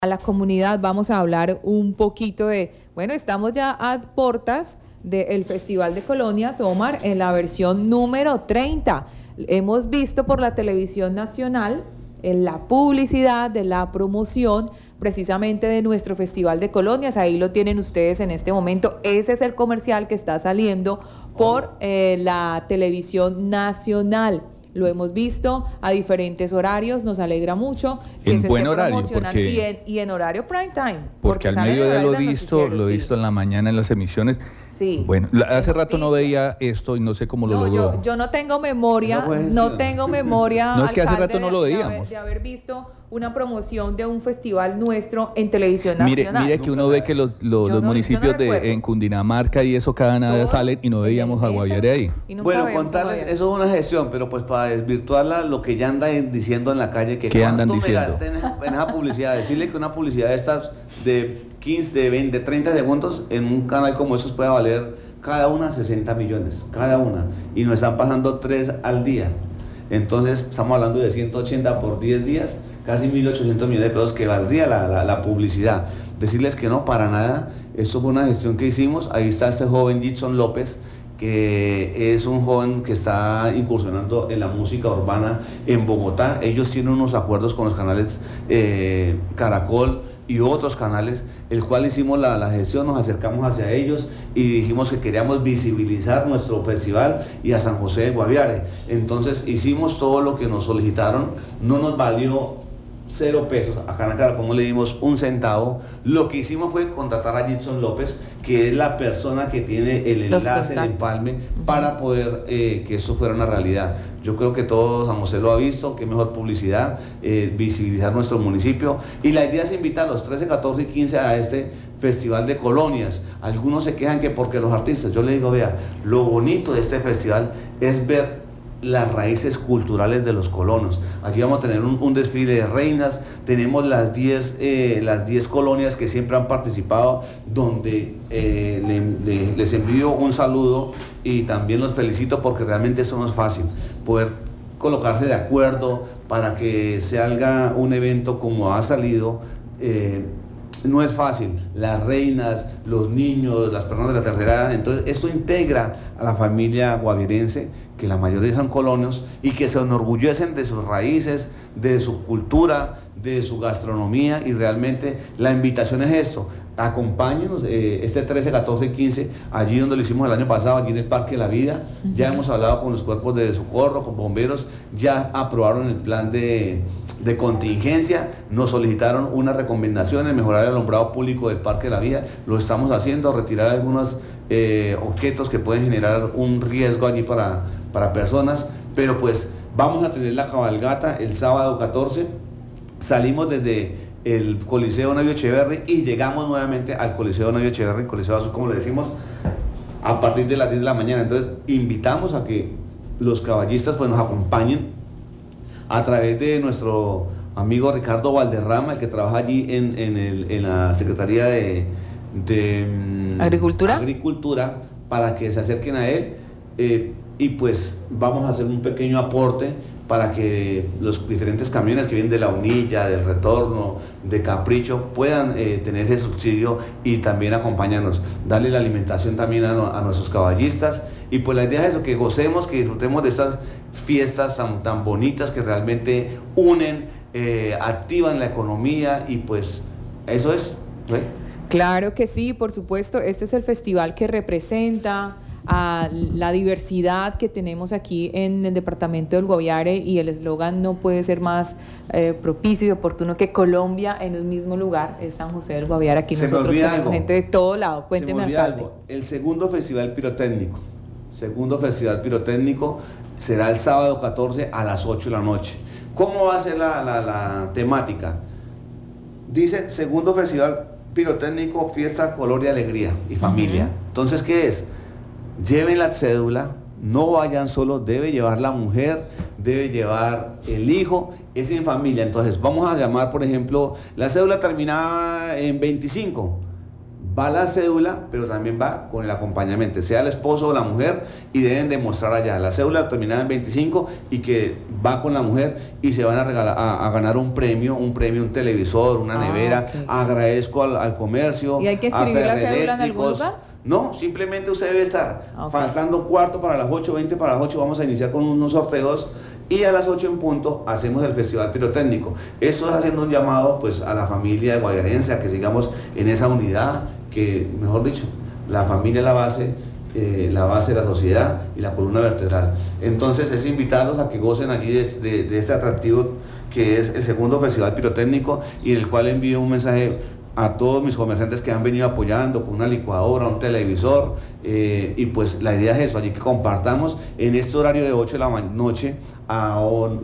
A la comunidad. Vamos a hablar un poquito de, bueno, estamos ya a portas del Festival de Colonias, Omar, en la versión número 30. Hemos visto por la televisión nacional en la publicidad de la promoción precisamente de nuestro Festival de Colonias. Ahí lo tienen ustedes en este momento. Ese es el comercial que está saliendo por la televisión nacional. Lo hemos visto a diferentes horarios, nos alegra mucho que en se buen esté horario, promocionando y en horario prime time. Porque al mediodía lo he visto en la mañana en las emisiones. Sí. Bueno, hace rato no veía esto y no sé cómo lo logró. Yo no tengo memoria, no es que hace rato no lo veíamos. De haber visto una promoción de un festival nuestro en televisión nacional. Mire que uno ve que los municipios en Cundinamarca y eso cada nada salen y no veíamos a Guaviare ahí. Bueno, contarles, eso es una gestión, pero pues para desvirtuarla, lo que ya andan diciendo en la calle, que ¿qué andan cuánto diciendo? me gasté en esa publicidad, decirle que una publicidad de estas de 15, de 20, de 30 segundos en un canal como esos puede valer cada una 60 millones, cada una, y nos están pasando 3 al día. Entonces estamos hablando de 180 por 10 días, casi 1.800 millones de pesos que valdría la publicidad. Decirles que no, para nada, esto fue una gestión que hicimos. Ahí está este joven Gitson López, que es un joven que está incursionando en la música urbana en Bogotá. Ellos tienen unos acuerdos con los canales Caracol y otros canales, el cual hicimos la gestión, nos acercamos hacia ellos y dijimos que queríamos visibilizar nuestro festival y a San José de Guaviare. Entonces hicimos todo lo que nos solicitaron, no nos valió 0 pesos, acá en Caracol no le dimos un centavo. Lo que hicimos fue contratar a Gitson López, que es la persona que tiene el enlace, el empalme, para poder que eso fuera una realidad. Yo creo que todo San José lo ha visto, qué mejor publicidad, visibilizar nuestro municipio. Y la idea es invitar a los 13, 14 y 15 a este Festival de Colonias. Algunos se quejan que porque los artistas, yo les digo, vea, lo bonito de este festival es ver las raíces culturales de los colonos. Aquí vamos a tener un desfile de reinas, tenemos las 10 colonias que siempre han participado, donde les envío un saludo y también los felicito, porque realmente eso no es fácil, poder colocarse de acuerdo para que se haga un evento como ha salido. No es fácil, las reinas, los niños, las personas de la tercera edad. Entonces esto integra a la familia guavirense, que la mayoría son colonos y que se enorgullecen de sus raíces, de su cultura, de su gastronomía, y realmente la invitación es esto: acompáñenos este 13, 14 y 15, allí donde lo hicimos el año pasado, allí en el Parque La Vida. Ya hemos hablado con los cuerpos de socorro, con bomberos, ya aprobaron el plan de contingencia, nos solicitaron unas recomendaciones: mejorar el alumbrado público del Parque La Vida, lo estamos haciendo, retirar algunos objetos que pueden generar un riesgo allí para personas, pero pues vamos a tener la cabalgata el sábado 14, salimos desde el Coliseo Navío Echeverri y llegamos nuevamente al Coliseo Navío Echeverri, Coliseo Azul, como le decimos, a partir de las 10 de la mañana. Entonces invitamos a que los caballistas pues nos acompañen a través de nuestro amigo Ricardo Valderrama, el que trabaja allí en la Secretaría de Agricultura, para que se acerquen a él, y pues vamos a hacer un pequeño aporte para que los diferentes camiones que vienen de La Unilla, del Retorno, de Capricho, puedan tener ese subsidio y también acompañarnos, darle la alimentación también a nuestros caballistas. Y pues la idea es eso, que gocemos, que disfrutemos de estas fiestas tan bonitas que realmente unen, activan la economía, y pues eso es, ¿sí? Claro que sí, por supuesto. Este es el festival que representa a la diversidad que tenemos aquí en el departamento del Guaviare, y el eslogan no puede ser más propicio y oportuno que Colombia en un mismo lugar, es San José del Guaviare. Aquí nosotros tenemos gente de todo lado. Cuénteme, alcalde. El segundo festival pirotécnico será el sábado 14 a las 8 de la noche. ¿Cómo va a ser la temática? Dice: segundo festival pirotécnico, fiesta, color y alegría y familia. Entonces, ¿qué es? Lleven la cédula, no vayan solos, debe llevar la mujer, debe llevar el hijo, es en familia. Entonces vamos a llamar, por ejemplo, la cédula terminada en 25, va la cédula, pero también va con el acompañamiento, sea el esposo o la mujer, y deben demostrar allá la cédula terminada en 25 y que va con la mujer y se van a regalar, a ganar un premio, un televisor, una nevera. Okay. Agradezco al comercio. ¿Y hay que escribir la cédula en algún lugar? No, simplemente usted debe estar faltando cuarto para las 8, 20 para las 8, vamos a iniciar con unos sorteos. Y a las 8 en punto hacemos el festival pirotécnico. Eso es haciendo un llamado pues a la familia de Guaviarense, a que sigamos en esa unidad, que mejor dicho, la familia es la base de la sociedad y la columna vertebral. Entonces es invitarlos a que gocen allí de este atractivo que es el segundo festival pirotécnico, y en el cual envío un mensaje a todos mis comerciantes que han venido apoyando con una licuadora, un televisor, y pues la idea es eso, allí que compartamos en este horario de 8 de la noche a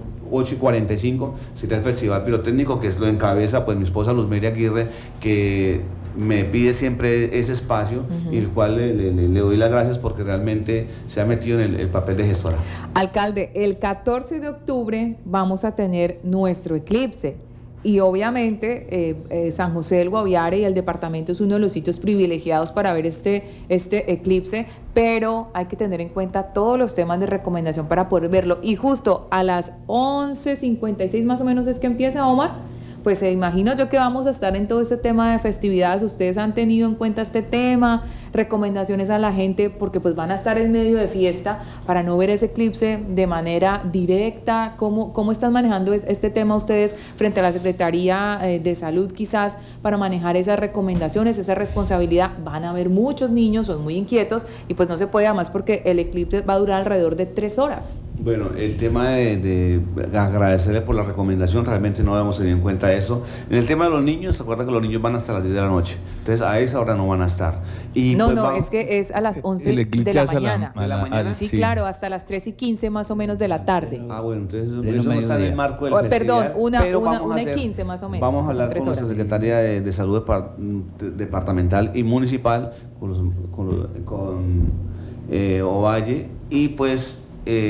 8:45, será el festival pirotécnico, que es lo encabeza pues mi esposa Luzmeria Aguirre, que me pide siempre ese espacio, y el cual le doy las gracias porque realmente se ha metido en el papel de gestora. Alcalde, el 14 de octubre vamos a tener nuestro eclipse. Y obviamente San José del Guaviare y el departamento es uno de los sitios privilegiados para ver este eclipse, pero hay que tener en cuenta todos los temas de recomendación para poder verlo. Y justo a las 11:56 más o menos es que empieza, Omar. Pues imagino yo que vamos a estar en todo este tema de festividades. Ustedes han tenido en cuenta este tema, recomendaciones a la gente, porque pues van a estar en medio de fiesta para no ver ese eclipse de manera directa. ¿Cómo están manejando este tema ustedes frente a la Secretaría de Salud quizás para manejar esas recomendaciones, esa responsabilidad? Van a haber muchos niños, son muy inquietos y pues no se puede, además porque el eclipse va a durar alrededor de 3 horas. Bueno, el tema de agradecerle por la recomendación, realmente no habíamos tenido en cuenta eso. En el tema de los niños, recuerda que los niños van hasta las 10 de la noche, entonces a esa hora no van a estar. Y no, pues no, es que es a las 11 de la mañana. ¿De la mañana? Sí, claro, hasta las 3:15 más o menos de la tarde. Ah, bueno, entonces eso no está en el marco del festival. Perdón, una y 15 más o menos. Vamos a hablar con nuestra Secretaría de Salud departamental y municipal, con Ovalle, y pues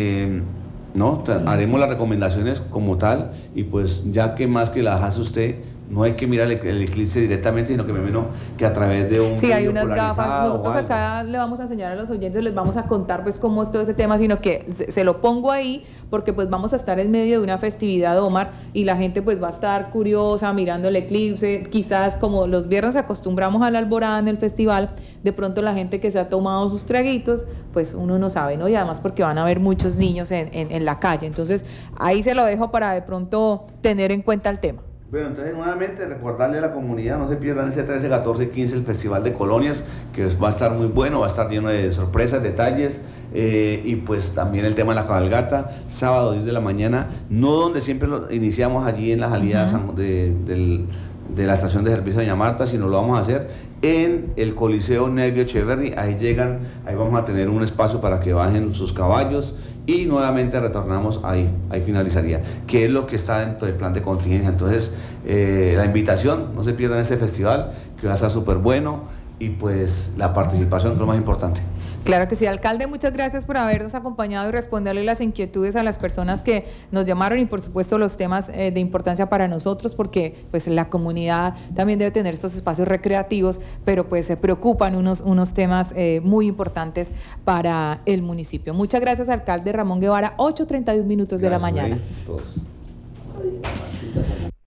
haremos las recomendaciones como tal, y pues ya que más que las hace usted, no hay que mirar el eclipse directamente, sino que a través de un... Sí, hay unas gafas. Nosotros acá le vamos a enseñar a los oyentes, les vamos a contar pues cómo es todo ese tema, sino que se lo pongo ahí porque pues vamos a estar en medio de una festividad, Omar, y la gente pues va a estar curiosa mirando el eclipse. Quizás como los viernes acostumbramos a la alborada en el festival, de pronto la gente que se ha tomado sus traguitos, pues uno no sabe, ¿no? Y además porque van a haber muchos niños en la calle. Entonces ahí se lo dejo para de pronto tener en cuenta el tema. Bueno, entonces nuevamente recordarle a la comunidad, no se pierdan ese 13, 14 y 15 el Festival de Colonias, que va a estar muy bueno, va a estar lleno de sorpresas, detalles, y pues también el tema de la cabalgata, sábado 10 de la mañana, no donde siempre lo iniciamos allí en la salida de la estación de servicio de Doña Marta, sino lo vamos a hacer en el Coliseo Nevio Echeverry. Ahí vamos a tener un espacio para que bajen sus caballos, y nuevamente retornamos ahí finalizaría, que es lo que está dentro del plan de contingencia. Entonces la invitación, no se pierdan ese festival, que va a estar súper bueno, y pues la participación es lo más importante. Claro que sí, alcalde, muchas gracias por habernos acompañado y responderle las inquietudes a las personas que nos llamaron, y por supuesto los temas de importancia para nosotros, porque pues la comunidad también debe tener estos espacios recreativos, pero pues se preocupan unos temas muy importantes para el municipio. Muchas gracias, alcalde Ramón Guevara. 8:31 de la mañana.